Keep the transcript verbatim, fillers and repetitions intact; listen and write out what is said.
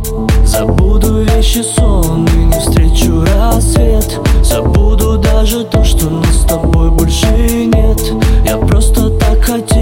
Забуду вещи, сон и не встречу рассвет. Забуду даже то, что нас с тобой больше нет. Я просто так хотел